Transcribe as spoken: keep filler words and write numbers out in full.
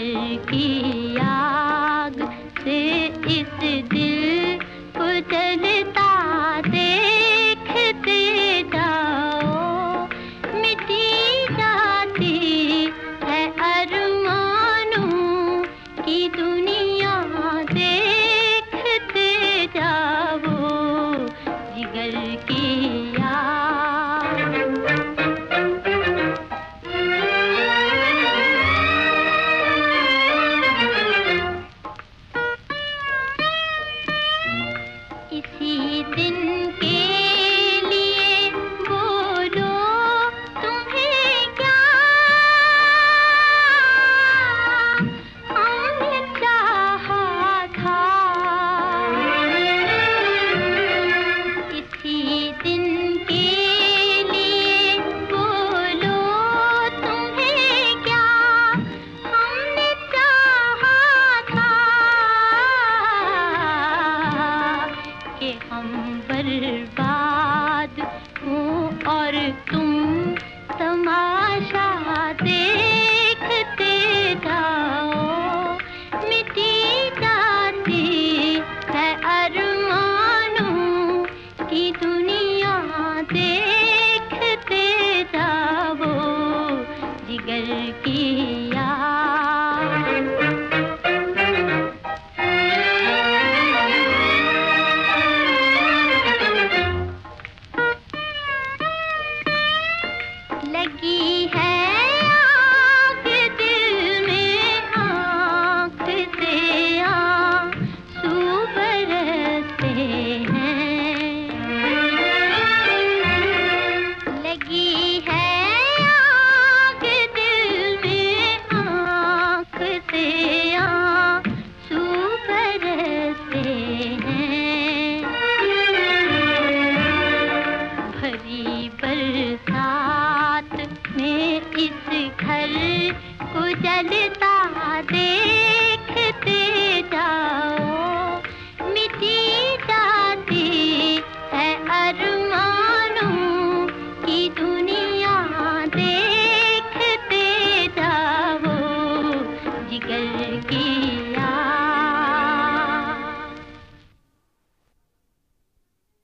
जिगर की आग से इस दिल को जलता देखते जाओ, मिटी जाती है अरमानों की दुनिया देखते जाओ, जिगर की आग। इसी दिन के लिए बोलो तुम्हें क्या, हमने चाहा था। इसी दिन के लिए बोलो तुम्हें क्या, हमने चाहा था कि हम बर्बाद हों और तुम तमाशा देखते जाओ, मिटी जाती है अरमानों की दुनिया देखते जाओ, जिगर की आग। लगी है आग दिल में, आँख से आंसू बरसते हैं। लगी है आग दिल में, आँख से आंसू बरसते हैं। भरी बरसात में इस घर को जलता देखते जाओ, मिटी जाती है अरमानों की दुनिया देखते जाओ, जिगर की आग।